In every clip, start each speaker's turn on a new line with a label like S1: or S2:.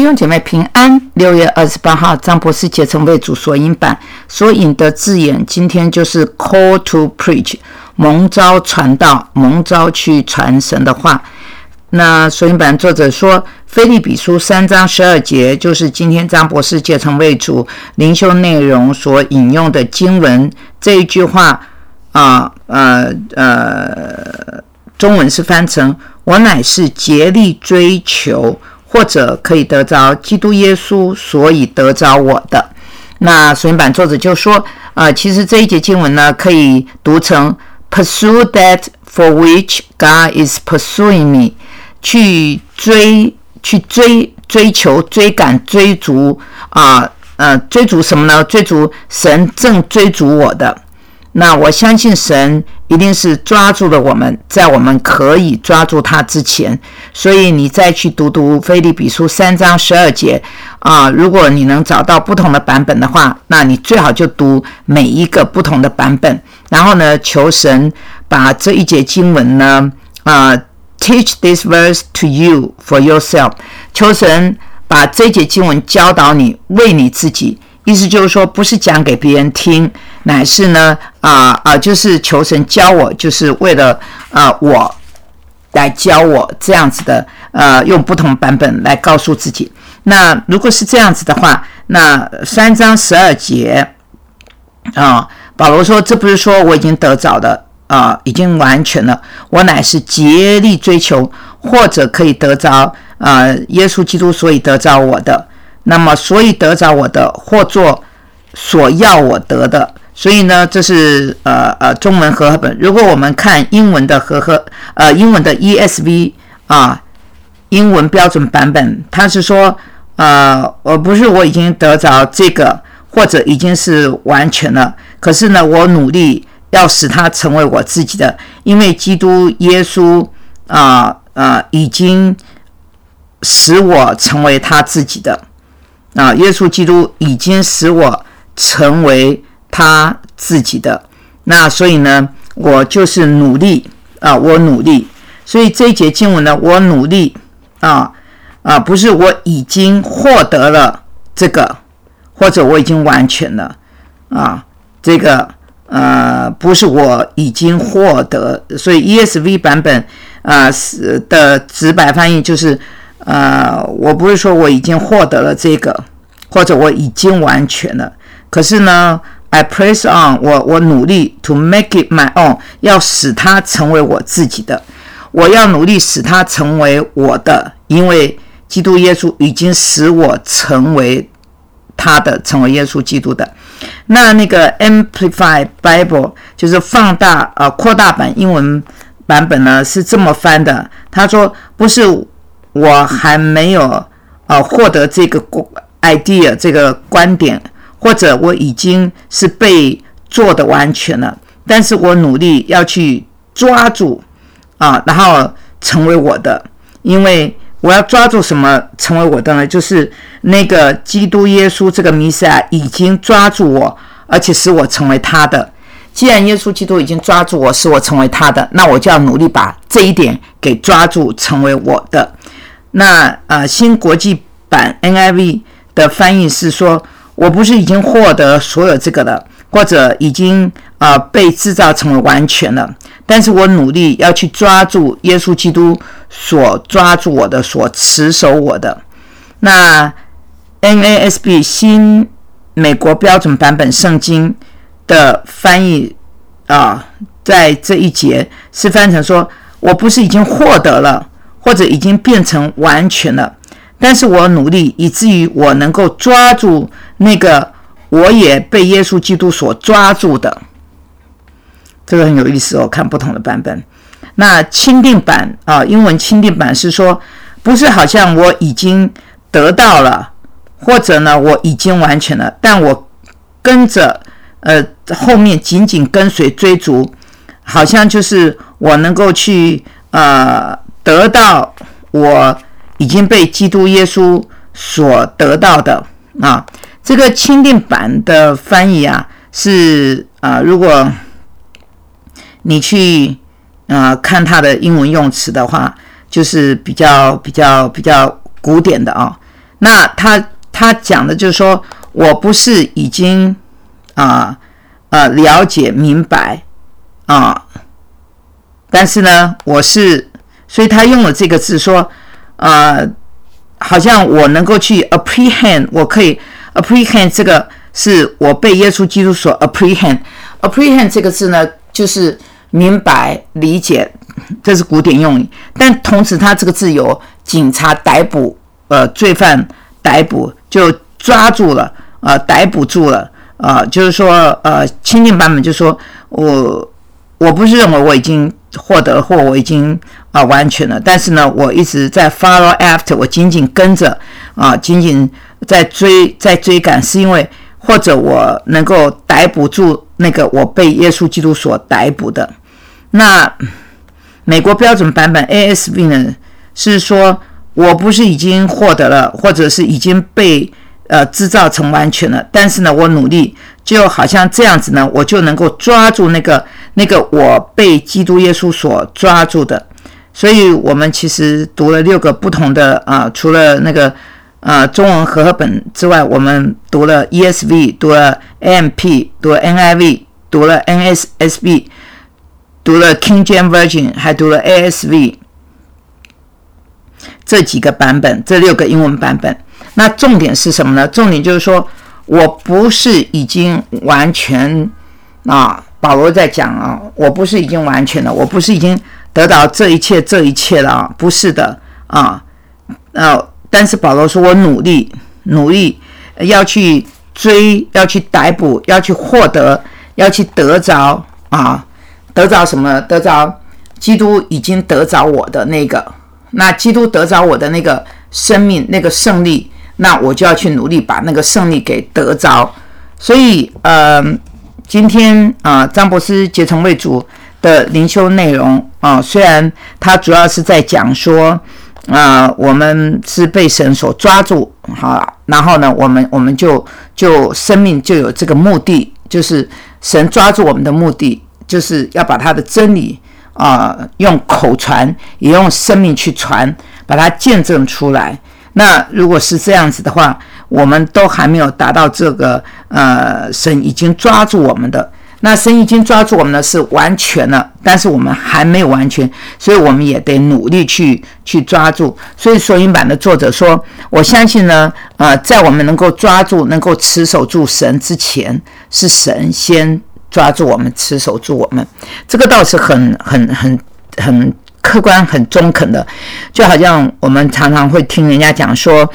S1: 兄姐妹平安。6月28号，张博士结成为主索引版所引的字眼，今天就是 call to preach， 蒙召传道，蒙召去传神的话。那索引版作者说，腓立比书3章12节就是今天张博士结成为主灵修内容所引用的经文。这一句话中文是翻成我乃是竭力追求，或者可以得着基督耶稣，所以得着我的。那索引版作者就说其实这一节经文呢，可以读成 Pursue that for which God is pursuing me， 去追求、追赶、追逐追逐什么呢？追逐神正追逐我的。那我相信神一定是抓住了我们，在我们可以抓住他之前。所以你再去读腓立比书3章12节如果你能找到不同的版本的话，那你最好就读每一个不同的版本，然后呢，求神把这一节经文呢teach this verse to you for yourself， 求神把这一节经文教导你，为你自己。意思就是说，不是讲给别人听，乃是呢就是求神教我，就是为了我来教我，这样子的用不同版本来告诉自己。那如果是这样子的话，那3章12节保罗说，这不是说我已经得着的已经完全了，我乃是竭力追求，或者可以得着耶稣基督，所以得着我的。那么所以得着我的，或作所要我得的。所以呢，这是中文和合本。如果我们看英文的英文的 ESV 英文标准版本，它是说不是我已经得着这个，或者已经是完全了，可是呢，我努力要使它成为我自己的，因为基督耶稣已经使我成为他自己的。耶稣基督已经使我成为他自己的。那所以呢，我就是努力我努力。所以这一节经文呢，我努力不是我已经获得了这个，或者我已经完全了这个不是我已经获得。所以 ESV 版本的直白翻译就是我不是说我已经获得了这个，或者我已经完全了，可是呢 I press on， 我努力 to make it my own， 要使它成为我自己的，我要努力使它成为我的，因为基督耶稣已经使我成为他的，成为耶稣基督的。那个 Amplified Bible 就是放大扩大版英文版本呢，是这么翻的，他说不是我还没有获得这个 idea 这个观点，或者我已经是被做的完全了，但是我努力要去抓住然后成为我的。因为我要抓住什么成为我的呢？就是那个基督耶稣这个弥赛亚已经抓住我，而且使我成为他的。既然耶稣基督已经抓住我，使我成为他的，那我就要努力把这一点给抓住，成为我的。那新国际版 NIV 的翻译是说，我不是已经获得所有这个了，或者已经被制造成为完全了，但是我努力要去抓住耶稣基督所抓住我的，所持守我的。那 NASB 新美国标准版本圣经的翻译在这一节是翻成说，我不是已经获得了，或者已经变成完全了，但是我努力以至于我能够抓住那个我也被耶稣基督所抓住的。这个很有意思看不同的版本。那钦定版英文钦定版是说，不是好像我已经得到了，或者呢我已经完全了，但我跟着后面紧紧跟随追逐，好像就是我能够去得到我已经被基督耶稣所得到的这个钦定版的翻译是如果你去看它的英文用词的话，就是比较古典的那他讲的就是说，我不是已经了解明白但是呢，所以他用了这个字说，好像我能够去 apprehend， 我可以 apprehend 这个是我被耶稣基督所 apprehend 这个字呢，就是明白理解，这是古典用语。但同时，它这个字有警察逮捕，罪犯逮捕，就抓住了，逮捕住了，就是说，钦定版本就说我不是认为我已经获得或我已经完全了，但是呢，我一直在 follow after， 我紧紧跟着紧紧在追赶，是因为或者我能够逮捕住那个我被耶稣基督所逮捕的。那美国标准版本 ASV 呢，是说我不是已经获得了，或者是已经被制造成完全了，但是呢，我努力，就好像这样子呢，我就能够抓住那个我被基督耶稣所抓住的。所以我们其实读了6个不同的除了那个中文和合本之外，我们读了 ESV， 读了 AMP， 读了 NIV， 读了 NASB， 读了 King James Version， 还读了 ASV， 这几个版本，这6个英文版本。那重点是什么呢？重点就是说，我不是已经完全保罗在讲我不是已经完全了，我不是已经得到这一切了不是的但是保罗说我努力要去追，要去逮捕，要去获得，要去得着得着什么？得着基督已经得着我的那个，那基督得着我的那个生命，那个胜利，那我就要去努力把那个胜利给得着。所以今天张博士竭诚为主的灵修内容虽然他主要是在讲说我们是被神所抓住，好，然后呢，我们就生命就有这个目的，就是神抓住我们的目的，就是要把他的真理用口传，也用生命去传，把它见证出来。那如果是这样子的话，我们都还没有达到这个神已经抓住我们的。那神已经抓住我们的是完全了，但是我们还没有完全，所以我们也得努力去抓住。所以索引版的作者说，我相信呢在我们能够抓住，能够持守住神之前，是神先抓住我们，持守住我们。这个倒是很客观，很中肯的。就好像我们常常会听人家讲说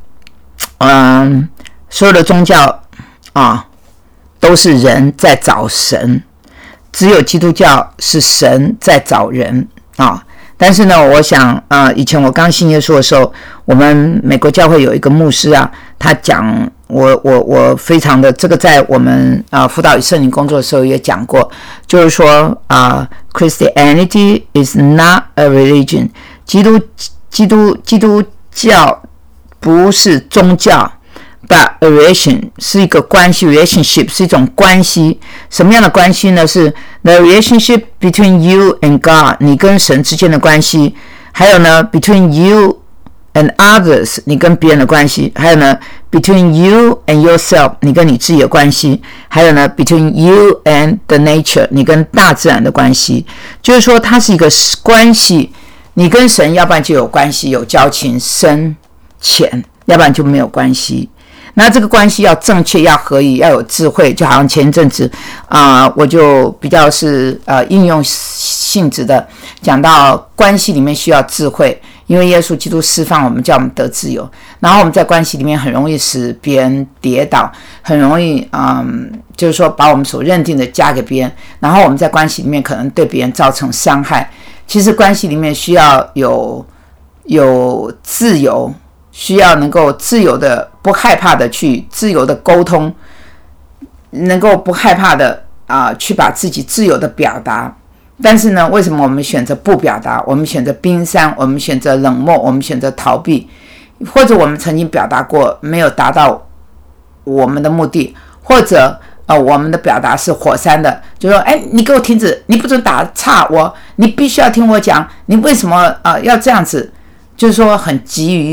S1: 所有的宗教都是人在找神，只有基督教是神在找人但是呢，我想以前我刚信耶稣的时候，我们美国教会有一个牧师他讲我非常的这个，在我们辅导与圣灵工作的时候也讲过，就是说Christianity is not a religion， 基督教不是宗教，but a relation 是一个关系 ，relationship 是一种关系。什么样的关系呢？是 the relationship between you and God， 你跟神之间的关系。还有呢 ，between you and others， 你跟别人的关系。还有呢 ，between you and yourself， 你跟你自己的关系。还有呢 ，between you and the nature， 你跟大自然的关系。就是说，它是一个关系。你跟神，要不然就有关系，有交情深浅，要不然就没有关系。那这个关系要正确，要合宜，要有智慧。就好像前一阵子我就比较是应用性质的讲到关系里面需要智慧，因为耶稣基督释放我们，叫我们得自由。然后我们在关系里面很容易使别人跌倒，很容易就是说把我们所认定的加给别人，然后我们在关系里面可能对别人造成伤害。其实关系里面需要有自由，需要能够自由的、不害怕的去自由的沟通，能够不害怕的去把自己自由的表达。但是呢，为什么我们选择不表达？我们选择冰山，我们选择冷漠，我们选择逃避，或者我们曾经表达过，没有达到我们的目的，或者我们的表达是火山的，就说你给我停止，你不准打岔我，你必须要听我讲，你为什么要这样子？就是说很急于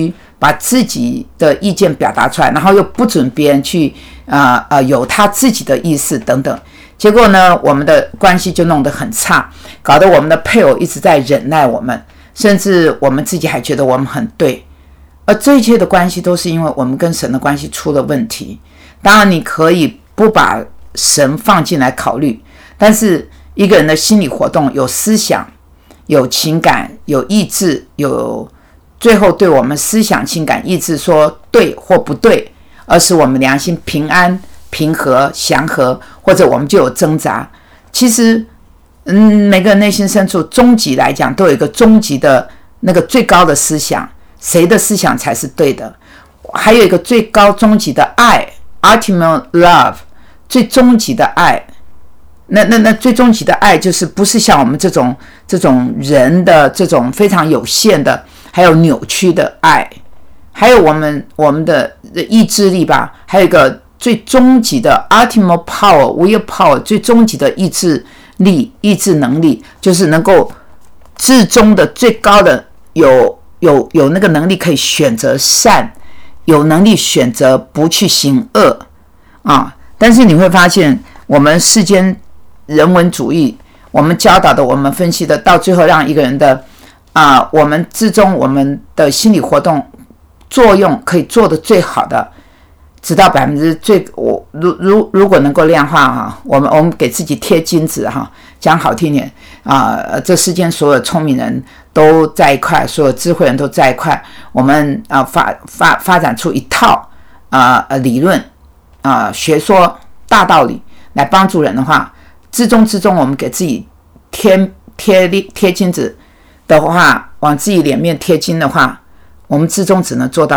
S1: 把自己的意见表达出来，然后又不准别人去有他自己的意思等等，结果呢，我们的关系就弄得很差，搞得我们的配偶一直在忍耐我们，甚至我们自己还觉得我们很对。而这一切的关系都是因为我们跟神的关系出了问题。当然你可以不把神放进来考虑，但是一个人的心理活动有思想、有情感、有意志，有最后对我们思想、情感、意志说对或不对，而使我们良心平安、平和、祥和，或者我们就有挣扎。其实每个人内心深处终极来讲都有一个终极的那个最高的思想，谁的思想才是对的，还有一个最高终极的爱 ultimate love， 最终极的爱。那最终极的爱就是不是像我们这种人的这种非常有限的还有扭曲的爱，还有我们的意志力吧，还有一个最终极的 ultimate power will power， 最终极的意志力、意志能力，就是能够至终的最高的有那个能力可以选择善，有能力选择不去行恶啊。但是你会发现我们世间人文主义，我们教导的，我们分析的，到最后让一个人的我们之中我们的心理活动作用可以做得最好的，直到如果能够量化我们给自己贴金子讲好听点这世间所有聪明人都在一块，所有智慧人都在一块，我们发展出一套理论学说大道理来帮助人的话，至终我们给自己贴金子的话，往自己脸面贴金的话，我们至终只能做到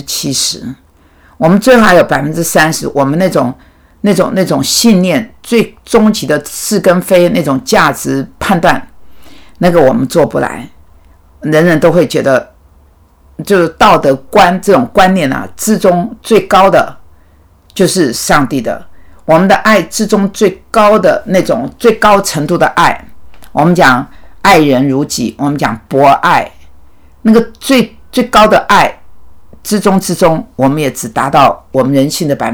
S1: 70%， 我们最后还有 30%， 我们那种信念最终极的是跟非那种价值判断，那个我们做不来。人人都会觉得就是道德观这种观念至终最高的就是上帝的，我们的爱之中最高的那种最高程度的爱，我们讲爱人如己，我们讲博爱，那个最高的爱之中，我们也只达到我们人性的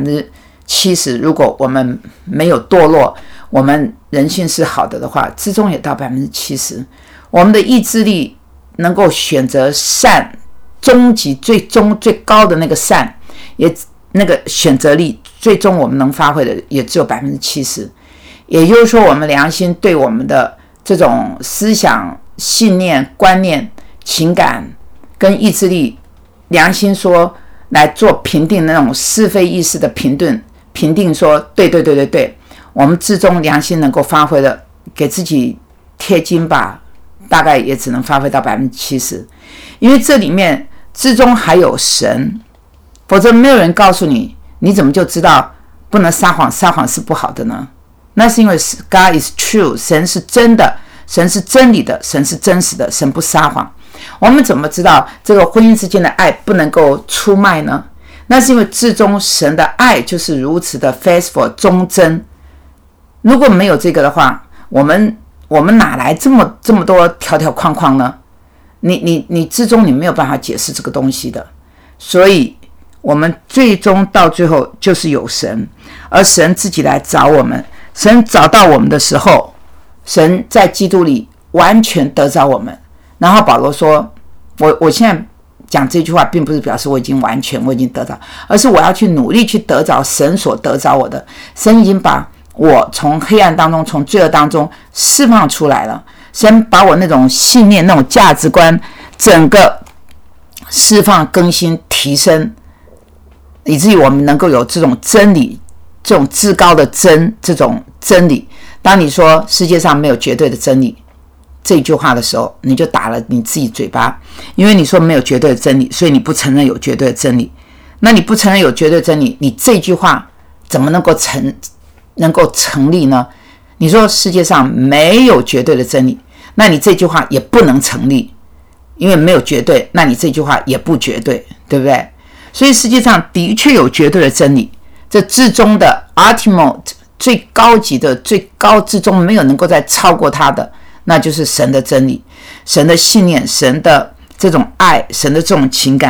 S1: 70%。 如果我们没有堕落，我们人性是好的话，之中也到 70%。 我们的意志力能够选择善，终极最高的那个善，也那个选择力最终我们能发挥的也只有 70%。 也就是说，我们良心对我们的这种思想、信念、观念、情感跟意志力，良心说来做评定，那种是非意识的评定说对，我们至终良心能够发挥的，给自己贴金吧，大概也只能发挥到 70%。 因为这里面至终还有神，否则没有人告诉你，你怎么就知道不能撒谎，撒谎是不好的呢？那是因为 God is true， 神是真的，神是真理的，神是真实的，神不撒谎。我们怎么知道这个婚姻之间的爱不能够出卖呢？那是因为至终神的爱就是如此的 faithful 忠贞。如果没有这个的话，我们哪来这么多条框框呢？你至终你没有办法解释这个东西的。所以我们最终到最后就是有神，而神自己来找我们。神找到我们的时候，神在基督里完全得着我们。然后保罗说，我现在讲这句话并不是表示我已经得着，而是我要去努力去得着神所得着我的。神已经把我从黑暗当中，从罪恶当中释放出来了。神把我那种信念、那种价值观整个释放、更新、提升，以至于我们能够有这种真理，这种至高的这种真理。当你说世界上没有绝对的真理这句话的时候，你就打了你自己嘴巴。因为你说没有绝对的真理，所以你不承认有绝对的真理。那你不承认有绝对的真理，你这句话怎么能够成立呢？你说世界上没有绝对的真理，那你这句话也不能成立，因为没有绝对，那你这句话也不绝对，对不对？所以世界上的确有绝对的真理，这至终的 ultimate 最高级的最高至终没有能够再超过它的，那就是神的真理，神的信念，神的这种爱，神的这种情感，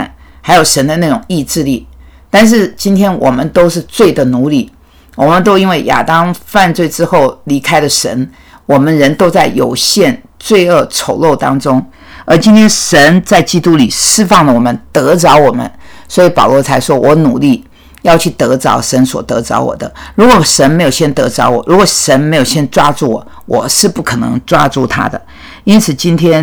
S1: 还有神的那种意志力。但是今天我们都是罪的奴隶，我们都因为亚当犯罪之后离开了神，我们人都在有限罪恶丑陋当中。而今天神在基督里释放了我们，得着我们，所以保罗才说我努力要去得着神所得着我的。如果神没有先得着我，如果神没有先抓住我，我是不可能抓住他的。因此今天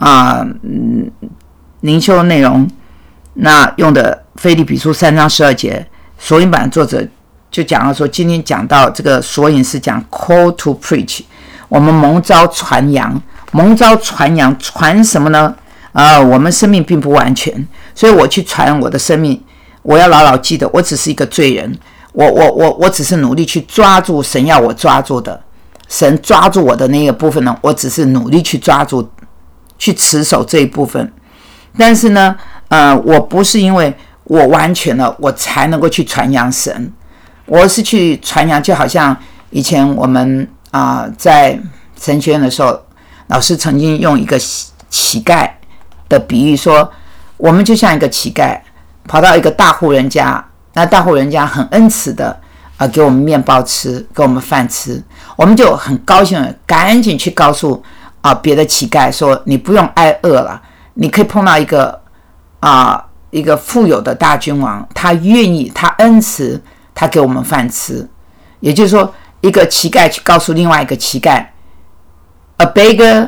S1: 灵修内容那用的腓立比书3章12节，索引版作者就讲到说，今天讲到这个索引是讲 call to preach， 我们蒙召传扬，蒙召传扬，传什么呢？我们生命并不完全，所以我去传我的生命，我要牢牢记得，我只是一个罪人，我只是努力去抓住神要我抓住的，神抓住我的那个部分呢，我只是努力去抓住，去持守这一部分。但是呢，我不是因为我完全了，我才能够去传扬神，我是去传扬，就好像以前我们在神学院的时候，老师曾经用一个乞丐的比喻说，我们就像一个乞丐跑到一个大户人家，那大户人家很恩慈的给我们面包吃，给我们饭吃，我们就很高兴的赶紧去告诉别的乞丐说，你不用挨饿了，你可以碰到一个富有的大君王，他愿意，他恩慈，他给我们饭吃。也就是说，一个乞丐去告诉另外一个乞丐 ，a beggar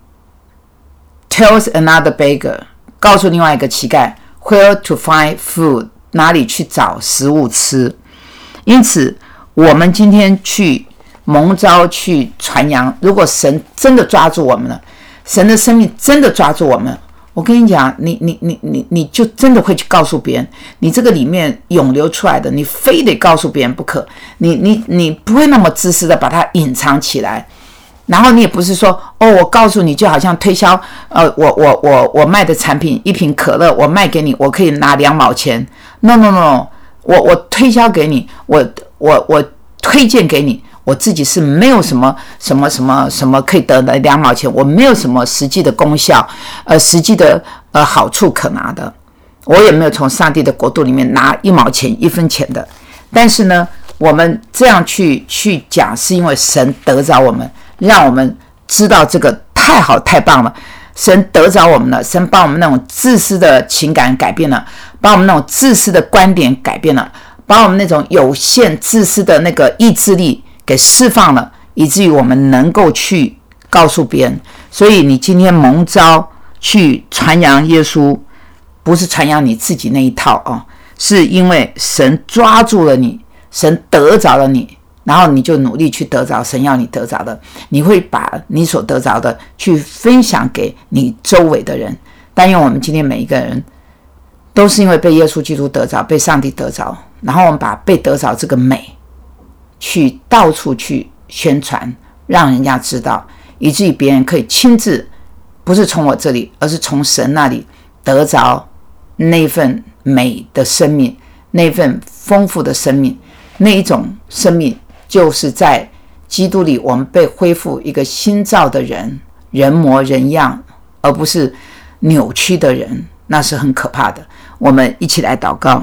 S1: tells another beggar， 告诉另外一个乞丐 where to find food， 哪里去找食物吃。因此，我们今天去蒙召去传扬，如果神真的抓住我们了，神的生命真的抓住我们，我跟你讲，你就真的会去告诉别人，你这个里面涌流出来的，你非得告诉别人不可。你不会那么自私的把它隐藏起来，然后你也不是说我告诉你，就好像推销我卖的产品，一瓶可乐我卖给你，我可以拿2毛钱。No， 我推销给你，我推荐给你。我自己是没有什么可以得的2毛钱，我没有什么实际的功效，实际的好处可拿的，我也没有从上帝的国度里面拿1毛钱1分钱的。但是呢，我们这样去讲，是因为神得着我们，让我们知道这个太好太棒了。神得着我们了，神把我们那种自私的情感改变了，把我们那种自私的观点改变了，把我们那种有限自私的那个意志力给释放了，以至于我们能够去告诉别人。所以你今天蒙召去传扬耶稣，不是传扬你自己那一套是因为神抓住了你，神得着了你，然后你就努力去得着神要你得着的，你会把你所得着的去分享给你周围的人。但愿我们今天每一个人都是因为被耶稣基督得着，被上帝得着，然后我们把被得着这个美去到处去宣传，让人家知道，以至于别人可以亲自，不是从我这里，而是从神那里得着那份美的生命，那份丰富的生命，那一种生命就是在基督里我们被恢复一个新造的人，人模人样，而不是扭曲的人，那是很可怕的。我们一起来祷告。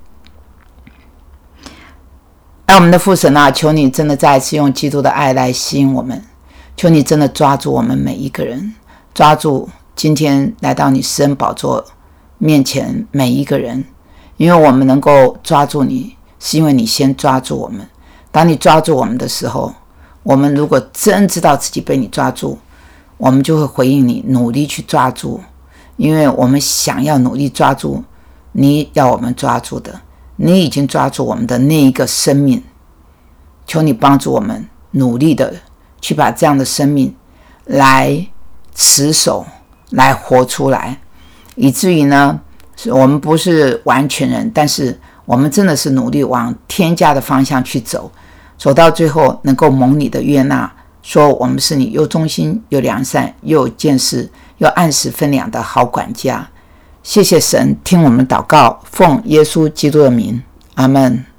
S1: 我们的父神啊，求你真的再一次用基督的爱来吸引我们，求你真的抓住我们每一个人，抓住今天来到你施恩宝座面前每一个人，因为我们能够抓住你，是因为你先抓住我们。当你抓住我们的时候，我们如果真知道自己被你抓住，我们就会回应你，努力去抓住，因为我们想要努力抓住你要我们抓住的，你已经抓住我们的那一个生命。求你帮助我们努力的去把这样的生命来持守，来活出来，以至于呢，我们不是完全人，但是我们真的是努力往天家的方向去走，走到最后能够蒙你的悦纳，说我们是你又忠心又良善又有见识又按时分粮的好管家。谢谢神，听我们祷告，奉耶稣基督的名，阿们。